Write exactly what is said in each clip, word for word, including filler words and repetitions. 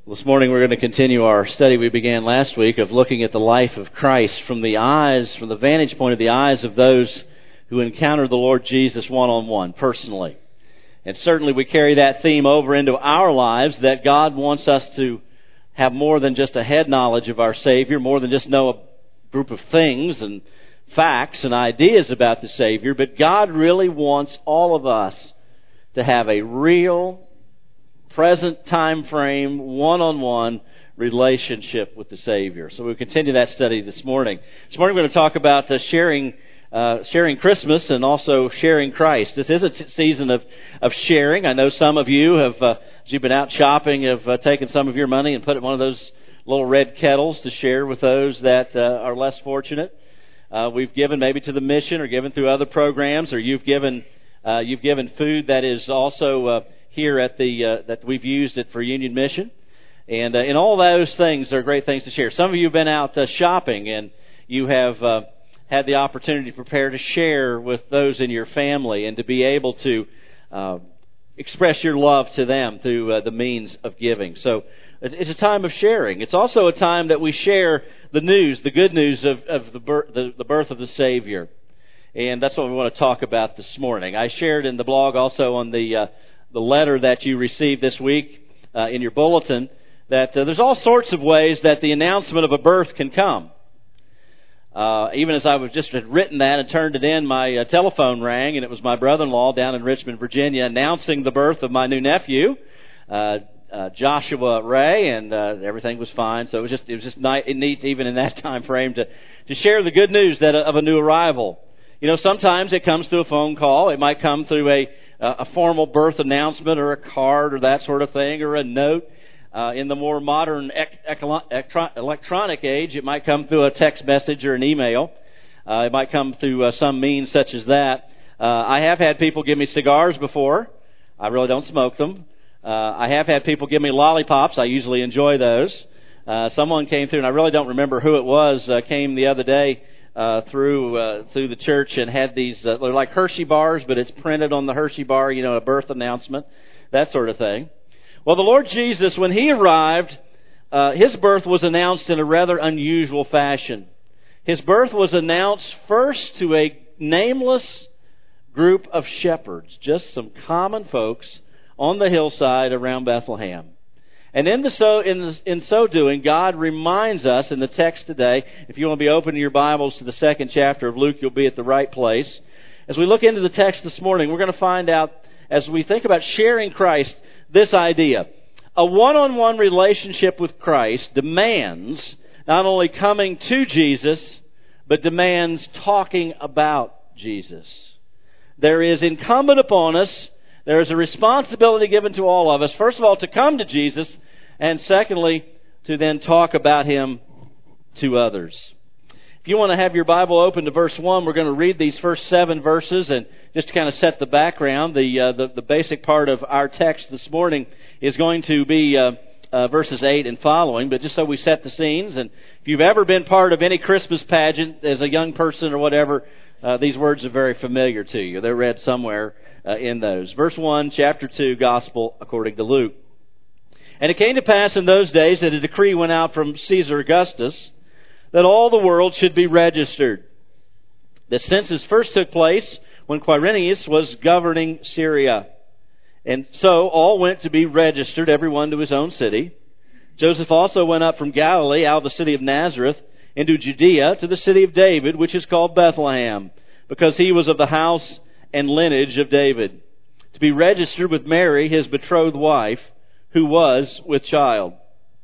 This morning we're going to continue our study we began last week of looking at the life of Christ from the eyes, from the vantage point of the eyes of those who encounter the Lord Jesus one-on-one, personally. And certainly we carry that theme over into our lives, that God wants us to have more than just a head knowledge of our Savior, more than just know a group of things and facts and ideas about the Savior, but God really wants all of us to have a real, present time frame, one-on-one relationship with the Savior. So we'll continue that study this morning. This morning we're going to talk about uh, sharing uh, sharing Christmas and also sharing Christ. This is a t- season of, of sharing. I know some of you have, uh, as you've been out shopping, have uh, taken some of your money and put it in one of those little red kettles to share with those that uh, are less fortunate. Uh, we've given maybe to the mission or given through other programs, or you've given uh, you've given food that is also uh, here at the uh, that we've used it for Union Mission, and uh, and all those things are great things to share. Some of you have been out uh, shopping, and you have uh, had the opportunity to prepare to share with those in your family and to be able to uh, express your love to them through uh, the means of giving. So it's a time of sharing. It's also a time that we share the news, the good news of, of the, birth, the, the birth of the Savior, and that's what we want to talk about this morning. I shared in the blog also on the uh, the letter that you received this week uh, in your bulletin, that uh, there's all sorts of ways that the announcement of a birth can come. Uh, even as I was just had written that and turned it in, my uh, telephone rang, and it was my brother-in-law down in Richmond, Virginia, announcing the birth of my new nephew, uh, uh, Joshua Ray, and uh, everything was fine. So it was just it was just nice, neat, even in that time frame, to to share the good news that of a new arrival. You know, sometimes it comes through a phone call. It might come through a a formal birth announcement or a card or that sort of thing, or a note. Uh, in the more modern ec- ec- electronic age, it might come through a text message or an email. Uh, it might come through uh, some means such as that. Uh, I have had people give me cigars before. I really don't smoke them. Uh, I have had people give me lollipops. I usually enjoy those. Uh, someone came through, and I really don't remember who it was, uh, came the other day Uh, through uh, through the church and had these, uh, they're like Hershey bars, but it's printed on the Hershey bar, you know, a birth announcement, that sort of thing. Well, the Lord Jesus, when He arrived, uh, His birth was announced in a rather unusual fashion. His birth was announced first to a nameless group of shepherds, just some common folks on the hillside around Bethlehem. And in the so in the, in so doing, God reminds us in the text today. If you want to be opening your Bibles to the second chapter of Luke, you'll be at the right place. As we look into the text this morning, we're going to find out, as we think about sharing Christ, this idea: a one-on-one relationship with Christ demands not only coming to Jesus, but demands talking about Jesus. There is incumbent upon us. There is a responsibility given to all of us, first of all, to come to Jesus, and secondly, to then talk about Him to others. If you want to have your Bible open to verse one, we're going to read these first seven verses, and just to kind of set the background, the uh, the, the basic part of our text this morning is going to be uh, uh, verses eight and following, but just so we set the scenes, and if you've ever been part of any Christmas pageant as a young person or whatever, uh, these words are very familiar to you. They're read somewhere Uh, in those. Verse one, chapter two, Gospel according to Luke. And it came to pass in those days that a decree went out from Caesar Augustus that all the world should be registered. The census first took place when Quirinius was governing Syria. And so all went to be registered, everyone to his own city. Joseph also went up from Galilee, out of the city of Nazareth, into Judea, to the city of David, which is called Bethlehem, because he was of the house and lineage of David, to be registered with Mary, his betrothed wife, who was with child.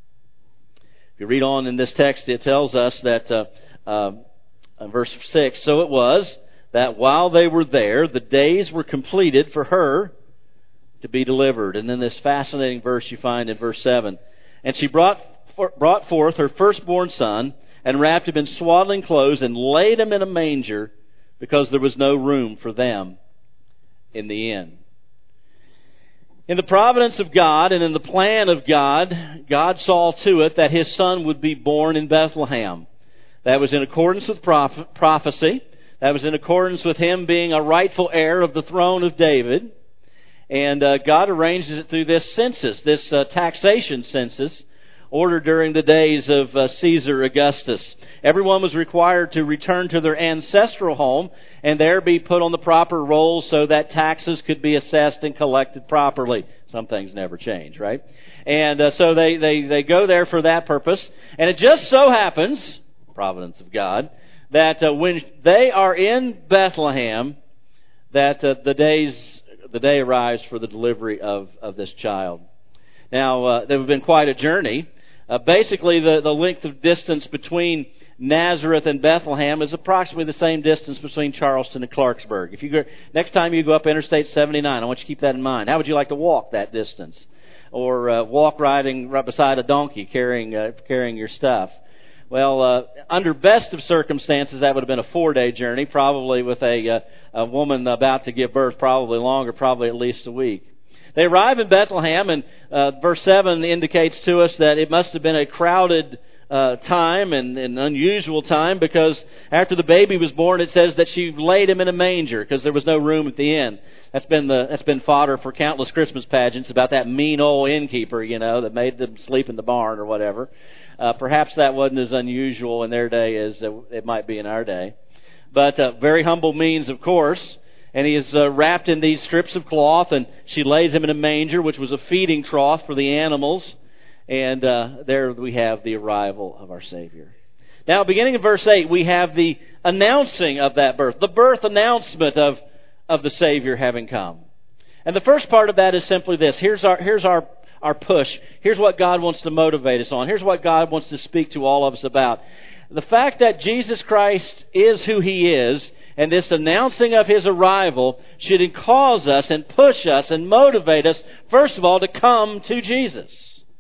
If you read on in this text, it tells us that, uh, uh, verse six, so it was that while they were there, the days were completed for her to be delivered. And then this fascinating verse you find in verse seven. And she brought brought forth her firstborn son, and wrapped him in swaddling clothes, and laid him in a manger, because there was no room for them in the inn. In the providence of God and in the plan of God, God saw to it that His Son would be born in Bethlehem. That was in accordance with prophecy. That was in accordance with Him being a rightful heir of the throne of David. And uh, God arranges it through this census, this uh, taxation census ordered during the days of uh, Caesar Augustus. Everyone was required to return to their ancestral home and there be put on the proper rolls so that taxes could be assessed and collected properly. Some things never change, right? And uh, so they, they, they go there for that purpose. And it just so happens, providence of God, that uh, when they are in Bethlehem, that uh, the days the day arrives for the delivery of, of this child. Now, uh, there have been quite a journey. Uh, basically, the, the length of distance between Nazareth and Bethlehem is approximately the same distance between Charleston and Clarksburg. If you go, next time you go up Interstate seventy-nine, I want you to keep that in mind. How would you like to walk that distance? Or uh, walk riding right beside a donkey carrying uh, carrying your stuff? Well, uh, under best of circumstances, that would have been a four-day journey, probably with a, uh, a woman about to give birth, probably longer, probably at least a week. They arrive in Bethlehem, and uh, verse seven indicates to us that it must have been a crowded uh, time and an unusual time, because after the baby was born, it says that she laid him in a manger because there was no room at the inn. That's been the that's been fodder for countless Christmas pageants about that mean old innkeeper, you know, that made them sleep in the barn or whatever. Uh, perhaps that wasn't as unusual in their day as it might be in our day. But uh, very humble means, of course. And he is uh, wrapped in these strips of cloth, and she lays him in a manger, which was a feeding trough for the animals. And uh, there we have the arrival of our Savior. Now, beginning in verse eight, we have the announcing of that birth, the birth announcement of, of the Savior having come. And the first part of that is simply this. Here's our here's our our push. Here's what God wants to motivate us on. Here's what God wants to speak to all of us about. The fact that Jesus Christ is who He is, and this announcing of His arrival should cause us and push us and motivate us, first of all, to come to Jesus.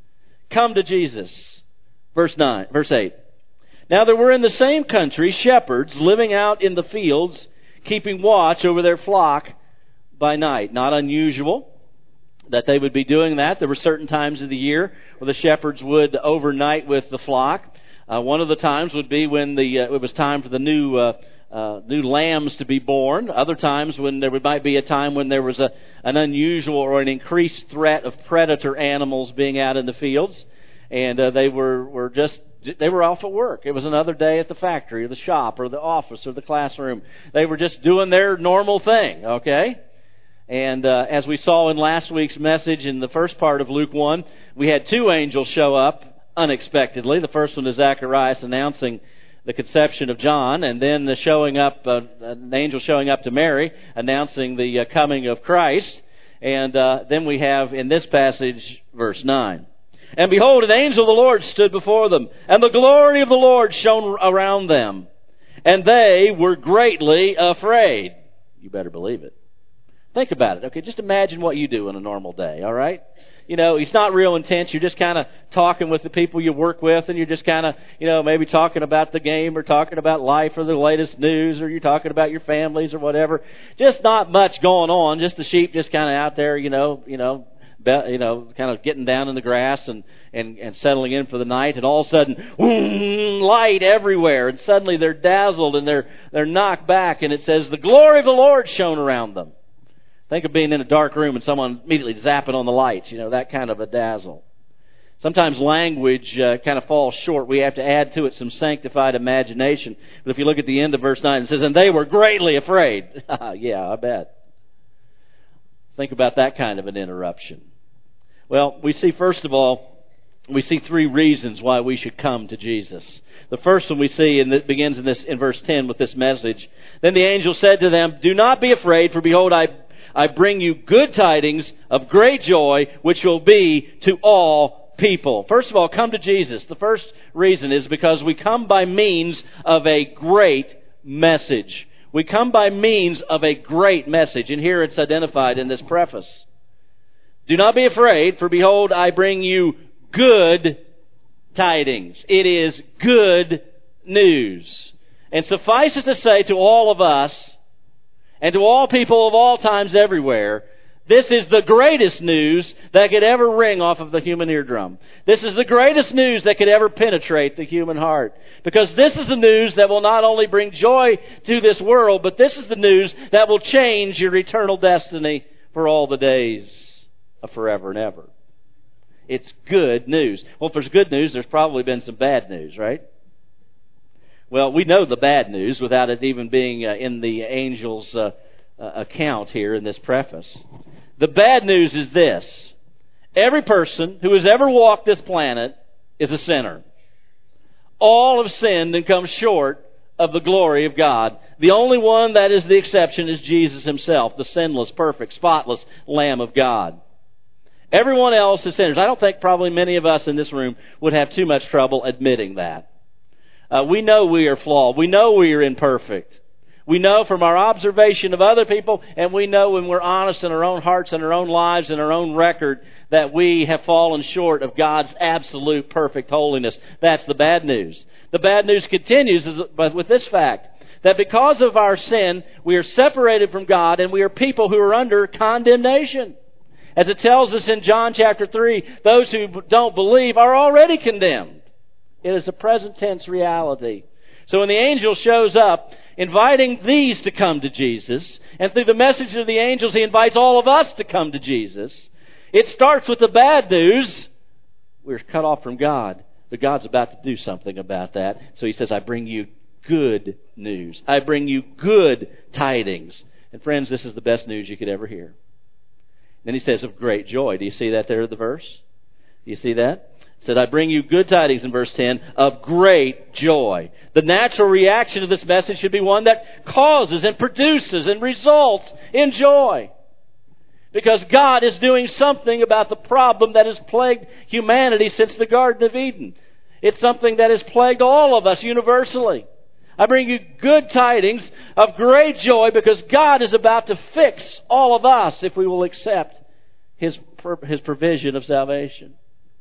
Come to Jesus. Verse nine, verse eight. Now there were in the same country shepherds living out in the fields, keeping watch over their flock by night. Not unusual that they would be doing that. There were certain times of the year where the shepherds would overnight with the flock. Uh, one of the times would be when the uh, it was time for the new uh, uh, new lambs to be born. Other times when there would, might be a time when there was a an unusual or an increased threat of predator animals being out in the fields, and uh, they were were just they were off at work. It was another day at the factory or the shop or the office or the classroom. They were just doing their normal thing. Okay. And uh, as we saw in last week's message in the first part of Luke one, we had two angels show up unexpectedly. The first one is Zacharias announcing the conception of John, and then the showing up, uh, an angel showing up to Mary announcing the uh, coming of Christ. And uh, then we have in this passage, verse nine. And behold, an angel of the Lord stood before them, and the glory of the Lord shone around them, and they were greatly afraid. You better believe it. Think about it. Okay, just imagine what you do on a normal day, all right? You know, it's not real intense. You're just kind of talking with the people you work with, and you're just kind of, you know, maybe talking about the game or talking about life or the latest news, or you're talking about your families or whatever. Just not much going on. Just the sheep just kind of out there, you know, you know, be, you know, kind of getting down in the grass and, and, and settling in for the night. And all of a sudden, whoom, light everywhere. And suddenly they're dazzled and they're they're knocked back. And it says, the glory of the Lord shone around them. Think of being in a dark room and someone immediately zapping on the lights, you know, that kind of a dazzle. Sometimes language uh, kind of falls short. We have to add to it some sanctified imagination. But if you look at the end of verse nine, it says, and they were greatly afraid. Yeah, I bet. Think about that kind of an interruption. Well, we see, first of all, we see three reasons why we should come to Jesus. The first one we see, and it begins in this in verse ten with this message. Then the angel said to them, do not be afraid, for behold, I I bring you good tidings of great joy, which will be to all people. First of all, come to Jesus. The first reason is because we come by means of a great message. We come by means of a great message. And here it's identified in this preface. Do not be afraid, for behold, I bring you good tidings. It is good news. And suffice it to say to all of us, and to all people of all times everywhere, this is the greatest news that could ever ring off of the human eardrum. This is the greatest news that could ever penetrate the human heart. Because this is the news that will not only bring joy to this world, but this is the news that will change your eternal destiny for all the days of forever and ever. It's good news. Well, if there's good news, there's probably been some bad news, right? Well, we know the bad news without it even being uh, in the angel's uh, uh, account here in this preface. The bad news is this. Every person who has ever walked this planet is a sinner. All have sinned and come short of the glory of God. The only one that is the exception is Jesus Himself, the sinless, perfect, spotless Lamb of God. Everyone else is sinners. I don't think probably many of us in this room would have too much trouble admitting that. Uh, we know we are flawed. We know we are imperfect. We know from our observation of other people, and we know when we're honest in our own hearts and our own lives and our own record, that we have fallen short of God's absolute perfect holiness. That's the bad news. The bad news continues with this fact, that because of our sin, we are separated from God and we are people who are under condemnation. As it tells us in John chapter three, those who don't believe are already condemned. It is a present tense reality. So when the angel shows up, inviting these to come to Jesus, and through the message of the angels, He invites all of us to come to Jesus. It starts with the bad news. We're cut off from God. But God's about to do something about that. So He says, I bring you good news. I bring you good tidings. And friends, this is the best news you could ever hear. Then He says, of great joy. Do you see that there in the verse? Do you see that? It said, I bring you good tidings in verse ten of great joy. The natural reaction to this message should be one that causes and produces and results in joy. Because God is doing something about the problem that has plagued humanity since the Garden of Eden. It's something that has plagued all of us universally. I bring you good tidings of great joy because God is about to fix all of us if we will accept His, His provision of salvation.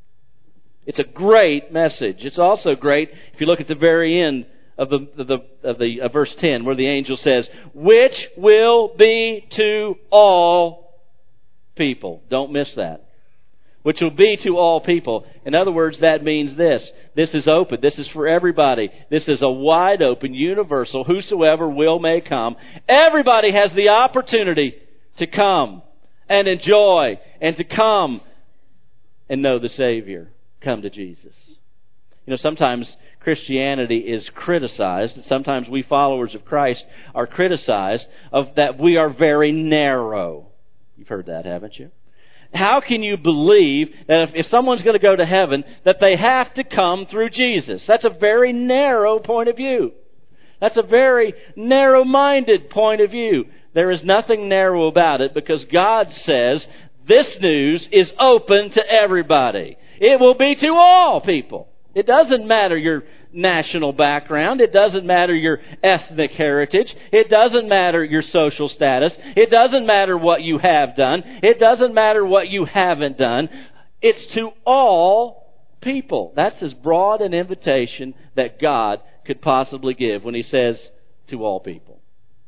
It's a great message. It's also great if you look at the very end of the, of the, of the of verse ten, where the angel says, which will be to all people. Don't miss that. Which will be to all people. In other words, that means this. This is open. This is for everybody. This is a wide open, universal, whosoever will may come. Everybody has the opportunity to come and enjoy and to come and know the Savior. Come to Jesus. You know, sometimes Christianity is criticized. Sometimes we followers of Christ are criticized of that we are very narrow. You've heard that, haven't you? How can you believe that if, if someone's going to go to heaven, that they have to come through Jesus? That's a very narrow point of view. That's a very narrow-minded point of view. There is nothing narrow about it because God says this news is open to everybody. It will be to all people. It doesn't matter your national background. It doesn't matter your ethnic heritage. It doesn't matter your social status. It doesn't matter what you have done. It doesn't matter what you haven't done. It's to all people. That's as broad an invitation that God could possibly give when He says to all people.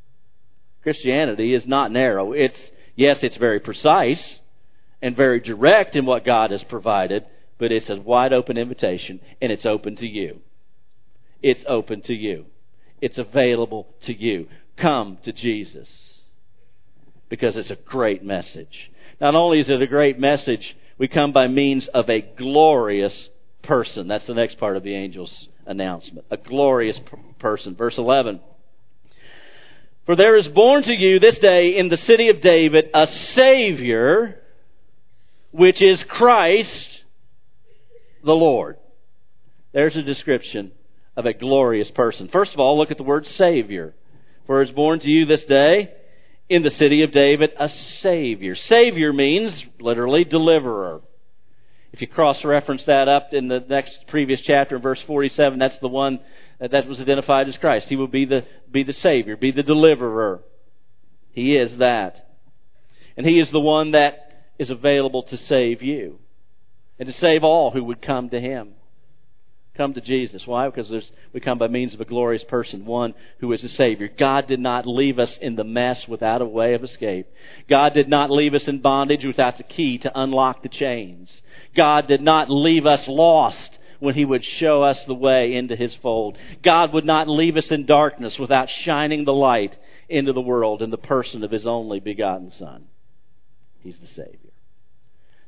Christianity is not narrow. It's, yes, it's very precise and very direct in what God has provided, but it's a wide open invitation, and it's open to you. It's open to you. It's available to you. Come to Jesus. Because it's a great message. Not only is it a great message, we come by means of a glorious person. That's the next part of the angel's announcement. A glorious person. Verse eleven. For there is born to you this day in the city of David a Savior, which is Christ the Lord. There's a description of a glorious person. First of all, look at the word Savior. For is born to you this day in the city of David a Savior. Savior means literally deliverer. If you cross-reference that up in the next previous chapter, in verse forty-seven, that's the one that was identified as Christ. He will be the, be the Savior, be the deliverer. He is that. And He is the one that is available to save you. And to save all who would come to Him. Come to Jesus. Why? Because there's, we come by means of a glorious person, one who is a Savior. God did not leave us in the mess without a way of escape. God did not leave us in bondage without the key to unlock the chains. God did not leave us lost when He would show us the way into His fold. God would not leave us in darkness without shining the light into the world in the person of His only begotten Son. He's the Savior.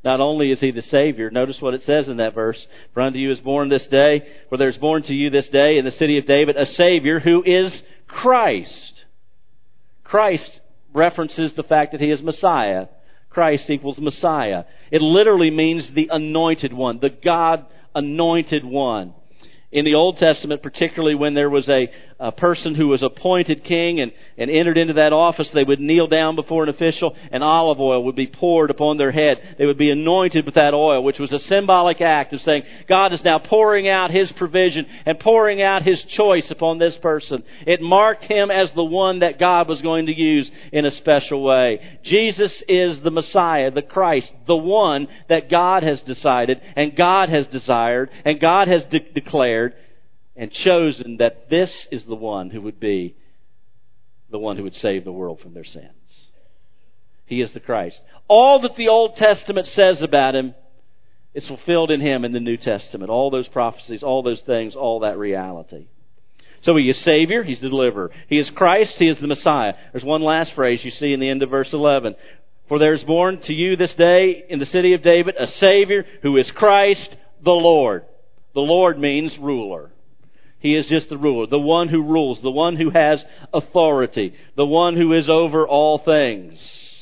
Not only is He the Savior, notice what it says in that verse. For unto you is born this day, for there is born to you this day in the city of David a Savior who is Christ. Christ references the fact that He is Messiah. Christ equals Messiah. It literally means the anointed one, the God anointed one. In the Old Testament, particularly when there was a, a person who was appointed king and, and entered into that office, they would kneel down before an official and olive oil would be poured upon their head. They would be anointed with that oil, which was a symbolic act of saying, God is now pouring out His provision and pouring out His choice upon this person. It marked him as the one that God was going to use in a special way. Jesus is the Messiah, the Christ, the one that God has decided and God has desired and God has de- declared and chosen that this is the one who would be the one who would save the world from their sins. He is the Christ. All that the Old Testament says about Him is fulfilled in Him in the New Testament. All those prophecies, all those things, all that reality. So He is Savior, He's the deliverer. He is Christ, He is the Messiah. There's one last phrase you see in the end of verse eleven. For there is born to you this day in the city of David a Savior who is Christ the Lord. The Lord means ruler. He is just the ruler, the one who rules, the one who has authority, the one who is over all things.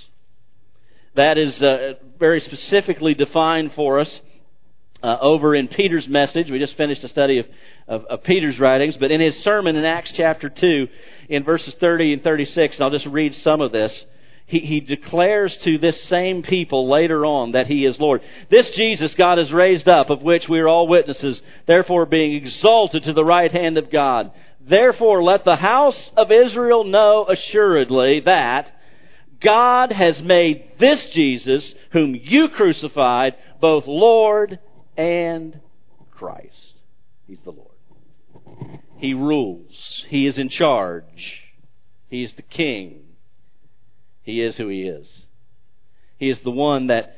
That is uh, very specifically defined for us uh, over in Peter's message. We just finished a study of, of, of Peter's writings, but in his sermon in Acts chapter two, in verses thirty and thirty-six, and I'll just read some of this, He, he declares to this same people later on that He is Lord. This Jesus God has raised up, of which we are all witnesses, therefore being exalted to the right hand of God. Therefore let the house of Israel know assuredly that God has made this Jesus, whom you crucified, both Lord and Christ. He's the Lord. He rules. He is in charge. He is the King. He is who He is. He is the one that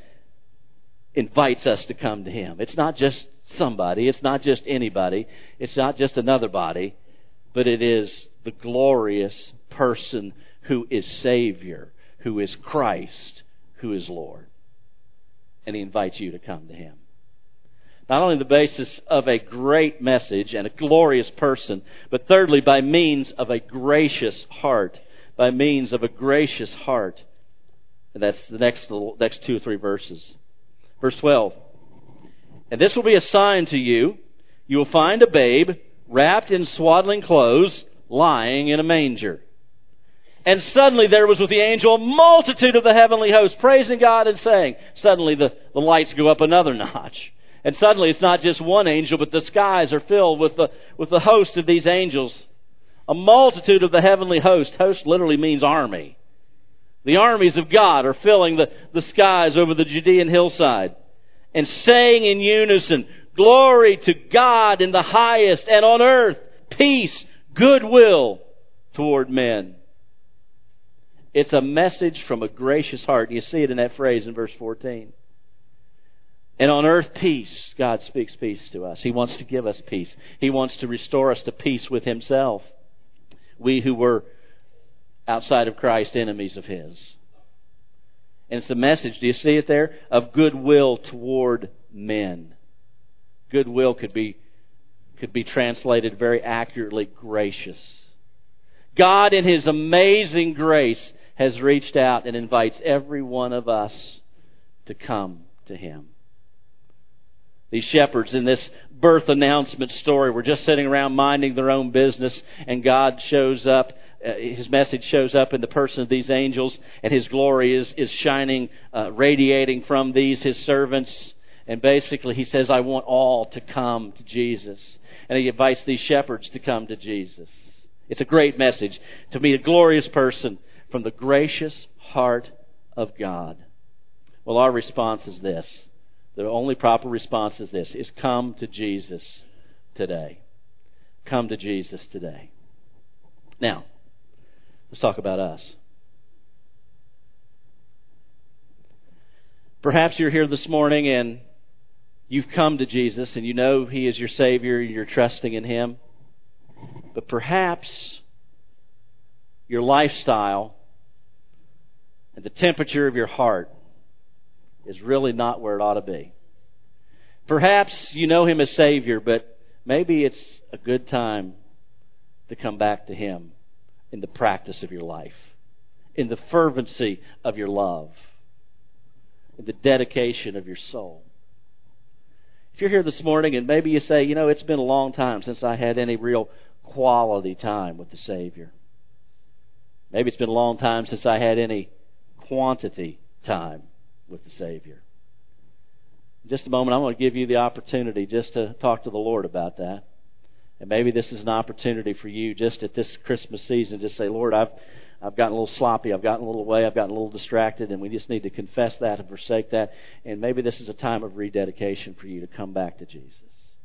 invites us to come to Him. It's not just somebody. It's not just anybody. It's not just another body. But it is the glorious person who is Savior, who is Christ, who is Lord. And He invites you to come to Him. Not only the basis of a great message and a glorious person, but thirdly, by means of a gracious heart. By means of a gracious heart. And that's the next, next two or three verses. Verse twelve. And this will be a sign to you. You will find a babe wrapped in swaddling clothes, lying in a manger. And suddenly there was with the angel a multitude of the heavenly hosts, praising God and saying. Suddenly the, the lights go up another notch. And suddenly it's not just one angel, but the skies are filled with the, with the host of these angels. A multitude of the heavenly host. Host literally means army. The armies of God are filling the, the skies over the Judean hillside. And saying in unison, Glory to God in the highest, and on earth peace, goodwill toward men. It's a message from a gracious heart. You see it in that phrase in verse fourteen. And on earth peace, God speaks peace to us. He wants to give us peace. He wants to restore us to peace with Himself. We who were outside of Christ, enemies of His. And it's the message, do you see it there? Of goodwill toward men. Goodwill could be, could be translated very accurately, gracious. God in His amazing grace has reached out and invites every one of us to come to Him. These shepherds in this birth announcement story were just sitting around minding their own business, and God shows up. Uh, His message shows up in the person of these angels, and His glory is, is shining, uh, radiating from these, His servants. And basically He says, I want all to come to Jesus. And He invites these shepherds to come to Jesus. It's a great message to meet a glorious person from the gracious heart of God. Well, our response is this. The only proper response is this, is come to Jesus today. Come to Jesus today. Now, let's talk about us. Perhaps you're here this morning and you've come to Jesus and you know He is your Savior and you're trusting in Him. But perhaps your lifestyle and the temperature of your heart is really not where it ought to be. Perhaps you know Him as Savior, but maybe it's a good time to come back to Him in the practice of your life, in the fervency of your love, in the dedication of your soul. If you're here this morning and maybe you say, you know, it's been a long time since I had any real quality time with the Savior. Maybe it's been a long time since I had any quantity time with the Savior. In just a moment, I'm going to give you the opportunity just to talk to the Lord about that. And maybe this is an opportunity for you just at this Christmas season, just say, Lord, I've I've gotten a little sloppy, I've gotten a little away, I've gotten a little distracted, and we just need to confess that and forsake that. And maybe this is a time of rededication for you to come back to Jesus.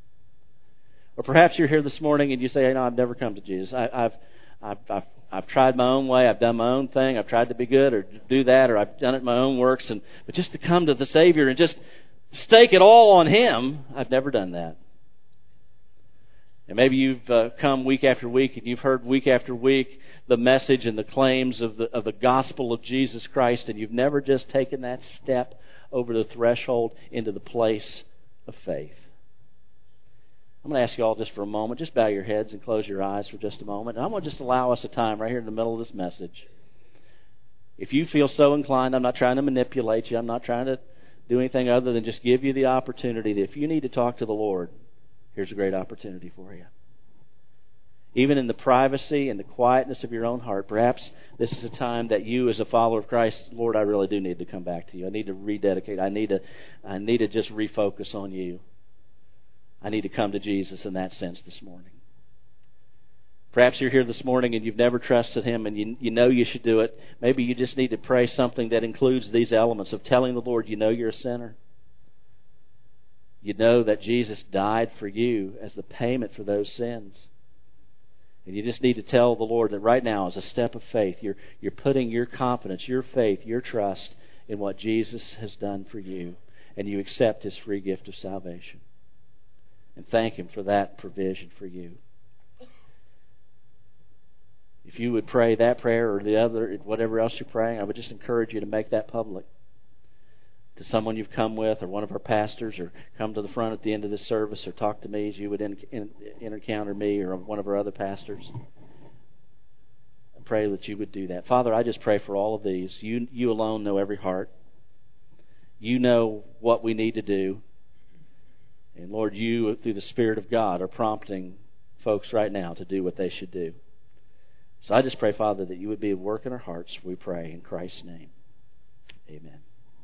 Or perhaps you're here this morning and you say, hey, no, I've never come to Jesus. I, I've, I've, I've, I've tried my own way, I've done my own thing, I've tried to be good or do that, or I've done it in my own works. And but just to come to the Savior and just stake it all on Him, I've never done that. And maybe you've uh, come week after week and you've heard week after week the message and the claims of the of the gospel of Jesus Christ, and you've never just taken that step over the threshold into the place of faith. I'm going to ask you all just for a moment, just bow your heads and close your eyes for just a moment. And I'm going to just allow us a time right here in the middle of this message. If you feel so inclined, I'm not trying to manipulate you. I'm not trying to do anything other than just give you the opportunity that if you need to talk to the Lord, here's a great opportunity for you. Even in the privacy and the quietness of your own heart, perhaps this is a time that you as a follower of Christ, Lord, I really do need to come back to you. I need to rededicate. I need to, I need to just refocus on you. I need to come to Jesus in that sense this morning. Perhaps you're here this morning and you've never trusted Him and you, you know you should do it. Maybe you just need to pray something that includes these elements of telling the Lord you know you're a sinner. You know that Jesus died for you as the payment for those sins. And you just need to tell the Lord that right now, as a step of faith, you're, you're putting your confidence, your faith, your trust in what Jesus has done for you. And you accept His free gift of salvation. And thank Him for that provision for you. If you would pray that prayer or the other, whatever else you're praying, I would just encourage you to make that public. To someone you've come with, or one of our pastors, or come to the front at the end of this service, or talk to me as you would in, in, encounter me or one of our other pastors. I pray that you would do that. Father, I just pray for all of these. You, you alone know every heart. You know what we need to do. And Lord, you, through the Spirit of God, are prompting folks right now to do what they should do. So I just pray, Father, that you would be at work in our hearts, we pray, in Christ's name. Amen.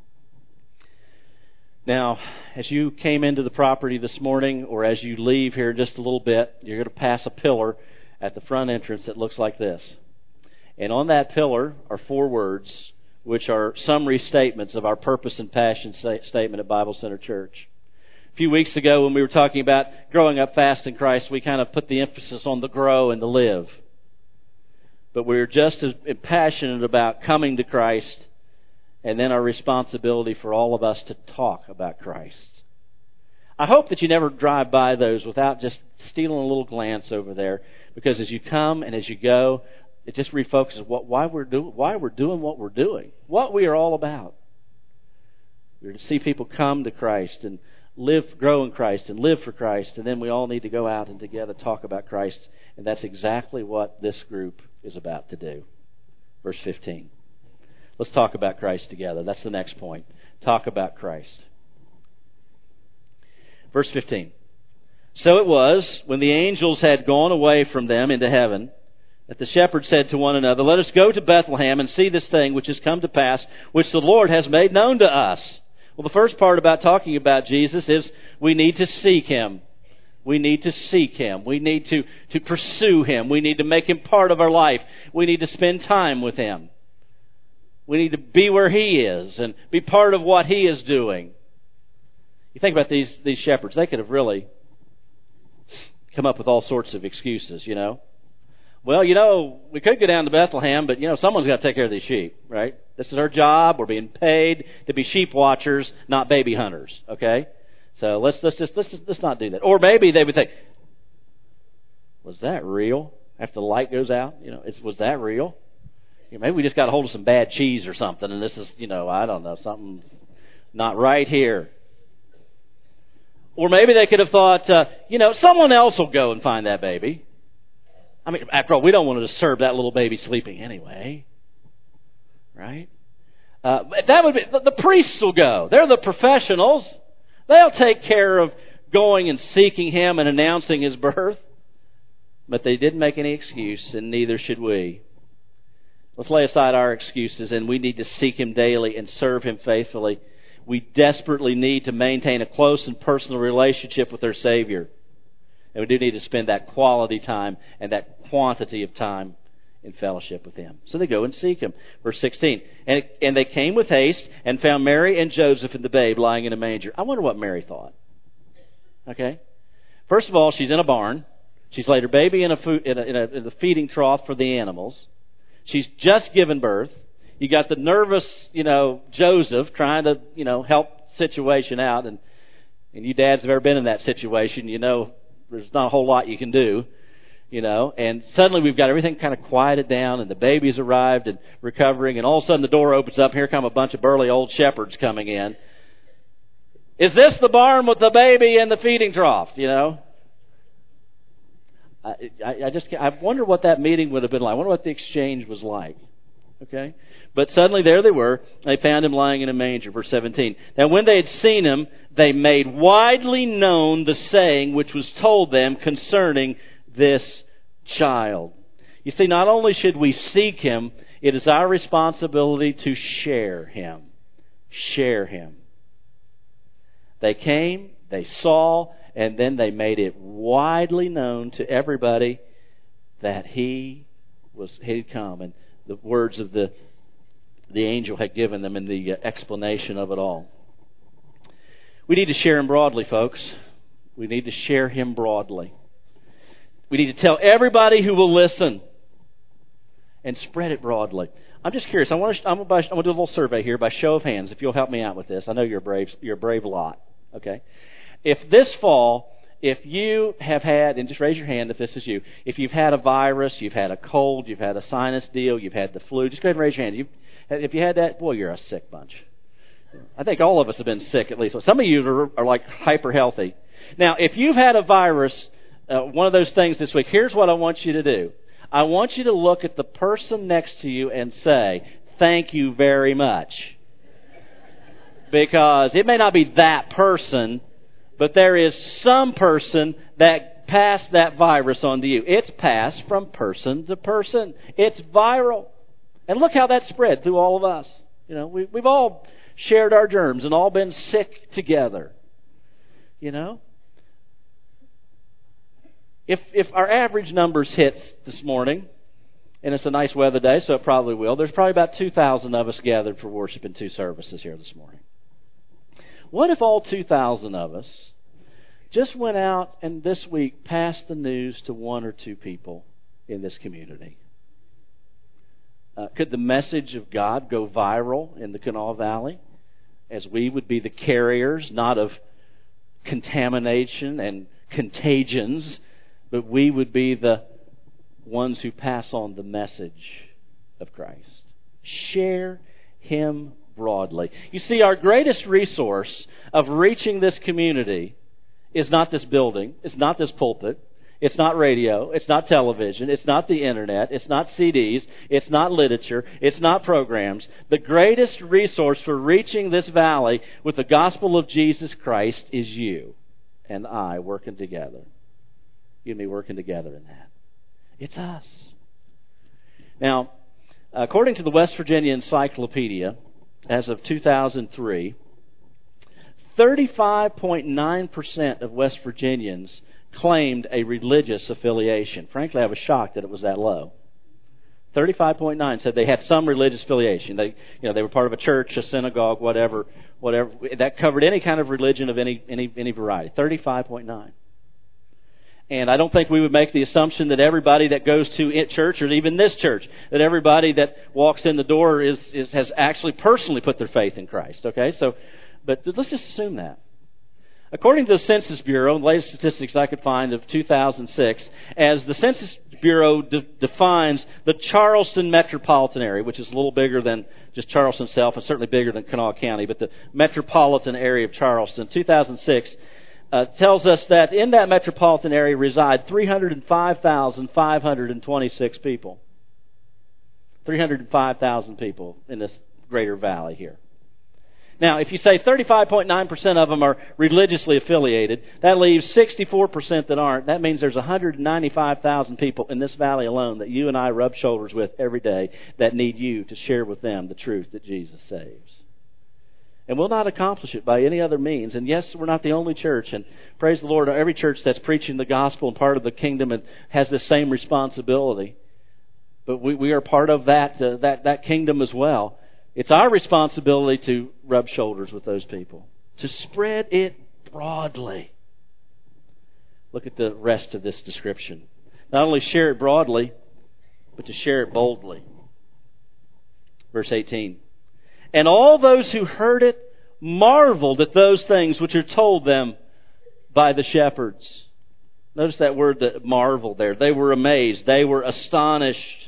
Now, as you came into the property this morning, or as you leave here in just a little bit, you're going to pass a pillar at the front entrance that looks like this. And on that pillar are four words, which are summary statements of our purpose and passion statement at Bible Center Church. A few weeks ago when we were talking about growing up fast in Christ, we kind of put the emphasis on the grow and the live. But we're just as passionate about coming to Christ, and then our responsibility for all of us to talk about Christ. I hope that you never drive by those without just stealing a little glance over there, because as you come and as you go, it just refocuses what why we're doing why we're doing what we're doing, what we are all about. We're to see people come to Christ and live, grow in Christ, and live for Christ, and then we all need to go out and together talk about Christ, and that's exactly what this group is about to do. Verse fifteen. Let's talk about Christ together. That's the next point. Talk about Christ. Verse fifteen. So it was, when the angels had gone away from them into heaven, that the shepherds said to one another, let us go to Bethlehem and see this thing which has come to pass, which the Lord has made known to us. Well, the first part about talking about Jesus is we need to seek Him. We need to seek Him. We need to, to pursue Him. We need to make Him part of our life. We need to spend time with Him. We need to be where He is and be part of what He is doing. You think about these, these shepherds. They could have really come up with all sorts of excuses, you know. Well, you know, we could go down to Bethlehem, but, you know, someone's got to take care of these sheep, right? This is our job. We're being paid to be sheep watchers, not baby hunters, okay? So let's let's just let's let's not do that. Or maybe they would think, was that real? After the light goes out, you know, it's, was that real? You know, maybe we just got a hold of some bad cheese or something, and this is, you know, I don't know, something Not right here. Or maybe they could have thought, uh, you know, someone else will go and find that baby. I mean, after all, we don't want to disturb that little baby sleeping anyway. Right? Uh, that would be, the, the priests will go. They're the professionals. They'll take care of going and seeking him and announcing his birth. But they didn't make any excuse, and neither should we. Let's lay aside our excuses, and we need to seek him daily and serve him faithfully. We desperately need to maintain a close and personal relationship with our Savior. And we do need to spend that quality time and that quantity of time in fellowship with him. So they go and seek him. Verse sixteen, and, and they came with haste and found Mary and Joseph and the babe lying in a manger. I wonder what Mary thought. Okay? First of all, she's in a barn. She's laid her baby in a, food, in a, in a, in a feeding trough for the animals. She's just given birth. You got the nervous, you know, Joseph trying to, you know, help the situation out. And, and you dads have ever been in that situation, you know, there's not a whole lot you can do, you know. And suddenly we've got everything kind of quieted down, and the baby's arrived and recovering, and all of a sudden the door opens up, and here come a bunch of burly old shepherds coming in. Is this the barn with the baby and the feeding trough, you know? I, I, I just I wonder what that meeting would have been like. I wonder what the exchange was like. Okay? But suddenly there they were. They found him lying in a manger. Verse seventeen. Now when they had seen him, they made widely known the saying which was told them concerning this child. You see, not only should we seek him, it is our responsibility to share him. Share him. They came, they saw, and then they made it widely known to everybody that he was he had come, and the words of the the angel had given them in the explanation of it all. We need to share him broadly, folks. We need to share him broadly. We need to tell everybody who will listen and spread it broadly. I'm just curious. I want to I'm going to do a little survey here by show of hands. If you'll help me out with this, I know you're a brave you're a brave lot. Okay. If this fall, if you have had, and just raise your hand if this is you, if you've had a virus, you've had a cold, you've had a sinus deal, you've had the flu, just go ahead and raise your hand. You've, if you had that, boy, you're a sick bunch. I think all of us have been sick at least. Some of you are, are like hyper healthy. Now, if you've had a virus, uh, one of those things this week, here's what I want you to do. I want you to look at the person next to you and say, thank you very much. Because it may not be that person, but there is some person that passed that virus on to you. It's passed from person to person. It's viral. And look how that spread through all of us. You know, we, we've all shared our germs and all been sick together. You know? If if our average numbers hits this morning, and it's a nice weather day, so it probably will, there's probably about two thousand of us gathered for worship in two services here this morning. What if all two thousand of us just went out and this week passed the news to one or two people in this community? Uh, could the message of God go viral in the Kanawha Valley as we would be the carriers, not of contamination and contagions, but we would be the ones who pass on the message of Christ? Share him broadly. You see, our greatest resource of reaching this community is not this building, it's not this pulpit, it's not radio, it's not television, it's not the internet, it's not C Ds, it's not literature, it's not programs. The greatest resource for reaching this valley with the gospel of Jesus Christ is you and I working together. You and me working together in that. It's us. Now, according to the West Virginia Encyclopedia, as of two thousand three, thirty-five point nine percent of West Virginians claimed a religious affiliation. Frankly, I was shocked that it was that low. thirty-five point nine said they had some religious affiliation. They, you know, they were part of a church, a synagogue, whatever, whatever. That covered any kind of religion of any any any variety. thirty-five point nine. And I don't think we would make the assumption that everybody that goes to it church, or even this church, that everybody that walks in the door is, is has actually personally put their faith in Christ. Okay, so, but let's just assume that. According to the Census Bureau, the latest statistics I could find of two thousand six, as the Census Bureau de- defines the Charleston metropolitan area, which is a little bigger than just Charleston itself, and certainly bigger than Kanawha County, but the metropolitan area of Charleston, two thousand six, uh, tells us that in that metropolitan area reside three hundred five thousand five hundred twenty-six people. three hundred five thousand people in this greater valley here. Now, if you say thirty-five point nine percent of them are religiously affiliated, that leaves sixty-four percent that aren't. That means there's one hundred ninety-five thousand people in this valley alone that you and I rub shoulders with every day that need you to share with them the truth that Jesus saves. And we'll not accomplish it by any other means. And yes, we're not the only church. And praise the Lord, every church that's preaching the gospel and part of the kingdom and has the same responsibility. But we, we are part of that, uh, that that kingdom as well. It's our responsibility to rub shoulders with those people, to spread it broadly. Look at the rest of this description. Not only share it broadly, but to share it boldly. Verse eighteen. And all those who heard it marveled at those things which are told them by the shepherds. Notice that word, that marveled there. They were amazed. They were astonished.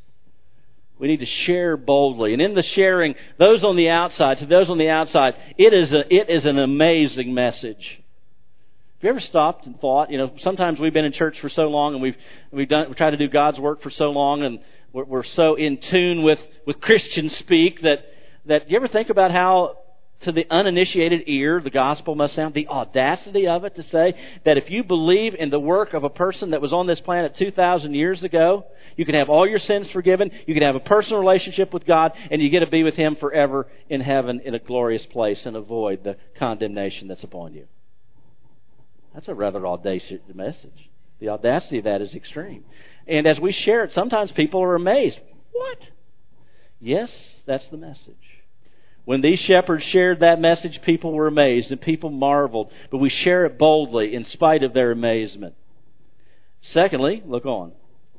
We need to share boldly. And in the sharing, those on the outside, to those on the outside, it is a, it is an amazing message. Have you ever stopped and thought, you know, sometimes we've been in church for so long and we've we've done we tried to do God's work for so long and we're, we're so in tune with, with Christian speak that, that do you ever think about how to the uninitiated ear the gospel must sound? The audacity of it to say that if you believe in the work of a person that was on this planet two thousand years ago, you can have all your sins forgiven, you can have a personal relationship with God, and you get to be with Him forever in heaven in a glorious place and avoid the condemnation that's upon you. That's a rather audacious message. The audacity of that is extreme. And as we share it, sometimes people are amazed. What? Yes, that's the message. When these shepherds shared that message, people were amazed and people marveled. But we share it boldly in spite of their amazement. Secondly, look on.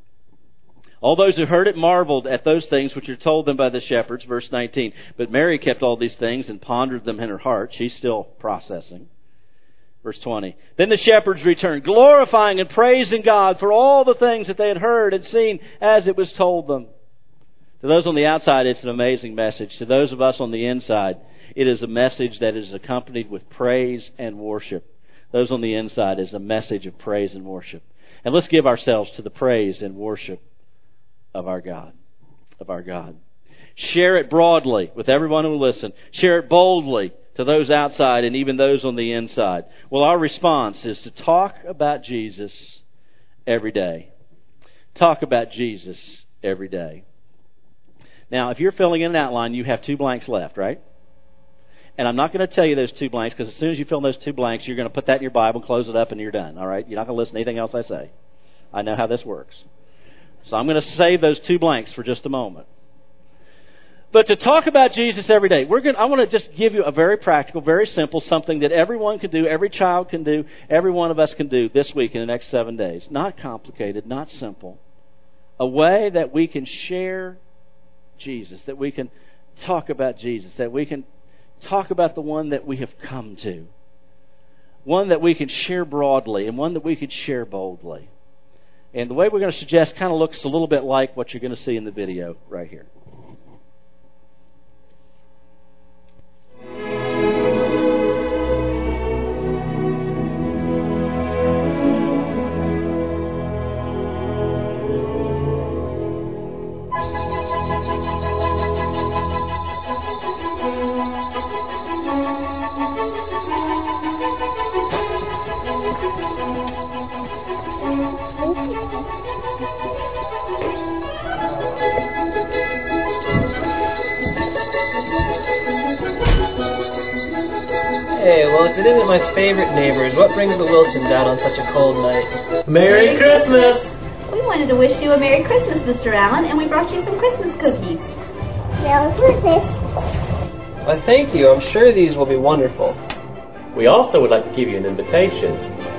All those who heard it marveled at those things which are told them by the shepherds. Verse nineteen. But Mary kept all these things and pondered them in her heart. She's still processing. Verse twenty. Then the shepherds returned, glorifying and praising God for all the things that they had heard and seen as it was told them. To those on the outside, it's an amazing message. To those of us on the inside, it is a message that is accompanied with praise and worship. Those on the inside is a message of praise and worship. And let's give ourselves to the praise and worship of our God. Of our God. Share it broadly with everyone who will listen. Share it boldly to those outside and even those on the inside. Well, our response is to talk about Jesus every day. Talk about Jesus every day. Now, if you're filling in an outline, you have two blanks left, right? And I'm not going to tell you those two blanks because as soon as you fill in those two blanks, you're going to put that in your Bible, close it up, and you're done, all right? You're not going to listen to anything else I say. I know how this works. So I'm going to save those two blanks for just a moment. But to talk about Jesus every day, we're going to, I want to just give you a very practical, very simple, something that everyone can do, every child can do, every one of us can do this week in the next seven days. Not complicated, not simple. A way that we can share Jesus, that we can talk about Jesus, that we can talk about the one that we have come to, one that we can share broadly and one that we can share boldly. And the way we're going to suggest kind of looks a little bit like what you're going to see in the video right here. Hey, well, if it isn't my favorite neighbors, what brings the Wilsons out on such a cold night? Merry Christmas! We wanted to wish you a Merry Christmas, Mister Allen, and we brought you some Christmas cookies. Merry Christmas! Why, thank you. I'm sure these will be wonderful. We also would like to give you an invitation.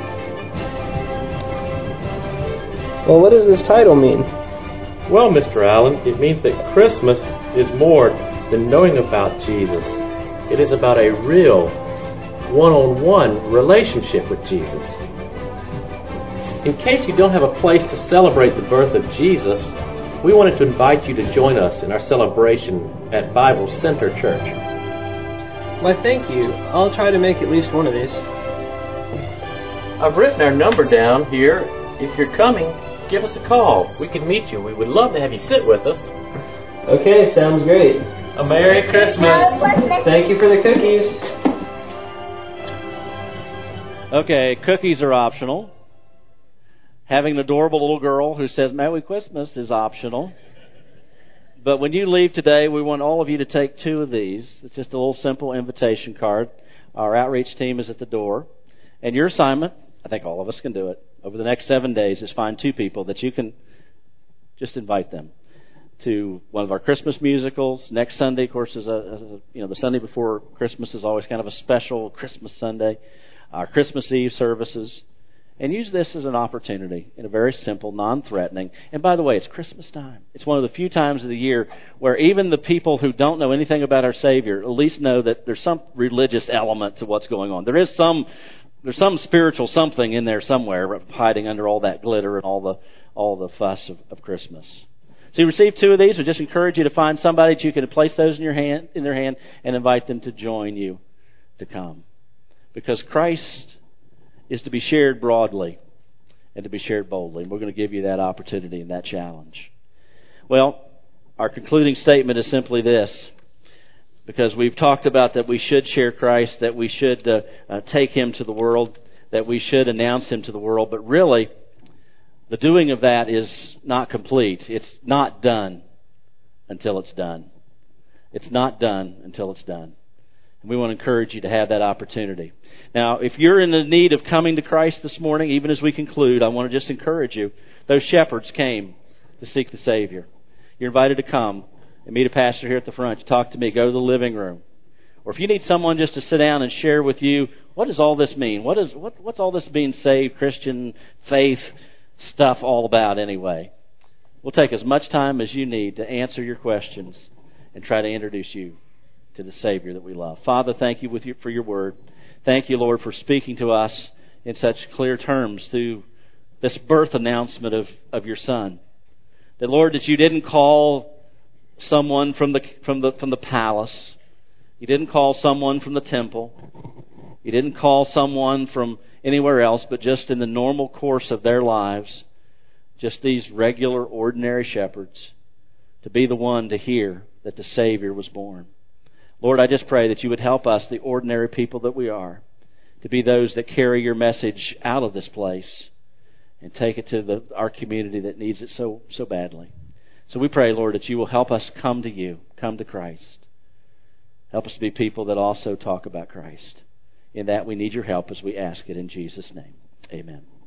Well, what does this title mean? Well, Mister Allen, it means that Christmas is more than knowing about Jesus. It is about a real, one-on-one relationship with Jesus. In case you don't have a place to celebrate the birth of Jesus, we wanted to invite you to join us in our celebration at Bible Center Church. Why, thank you. I'll try to make at least one of these. I've written our number down here. If you're coming, give us a call. We can meet you. We would love to have you sit with us. Okay, sounds great. A Merry Christmas. Merry Christmas. Thank you for the cookies. Okay, cookies are optional. Having an adorable little girl who says Merry Christmas is optional. But when you leave today, we want all of you to take two of these. It's just a little simple invitation card. Our outreach team is at the door. And your assignment, I think all of us can do it, over the next seven days is find two people that you can just invite them to one of our Christmas musicals. Next Sunday, of course, is a, a you know the Sunday before Christmas is always kind of a special Christmas Sunday. Our Christmas Eve services. And use this as an opportunity in a very simple, non-threatening. And by the way, it's Christmas time. It's one of the few times of the year where even the people who don't know anything about our Savior at least know that there's some religious element to what's going on. There is some, there's some spiritual something in there somewhere hiding under all that glitter and all the all the fuss of, of Christmas. So you received two of these. We just encourage you to find somebody that you can place those in your hand, in their hand, and invite them to join you to come, because Christ is to be shared broadly and to be shared boldly. And we're going to give you that opportunity and that challenge. Well, our concluding statement is simply this, because we've talked about that we should share Christ, that we should uh, uh, take Him to the world, that we should announce Him to the world, but really, the doing of that is not complete. It's not done until it's done. It's not done until it's done. And we want to encourage you to have that opportunity. Now, if you're in the need of coming to Christ this morning, even as we conclude, I want to just encourage you. Those shepherds came to seek the Savior. You're invited to come and meet a pastor here at the front. You talk to me. Go to the living room. Or if you need someone just to sit down and share with you, what does all this mean? What is what, what's all this being saved, Christian faith stuff all about anyway? We'll take as much time as you need to answer your questions and try to introduce you to the Savior that we love. Father, thank you with you for your word. Thank you, Lord, for speaking to us in such clear terms through this birth announcement of, of your Son. That, Lord, that you didn't call someone from the from the from the palace. You didn't call someone from the temple. You didn't call someone from anywhere else, but just in the normal course of their lives, just these regular, ordinary shepherds, to be the one to hear that the Savior was born. Lord, I just pray that you would help us, the ordinary people that we are, to be those that carry your message out of this place and take it to the, our community that needs it so so badly. So we pray, Lord, that you will help us come to you, come to Christ. Help us to be people that also talk about Christ. In that we need your help as we ask it in Jesus' name. Amen.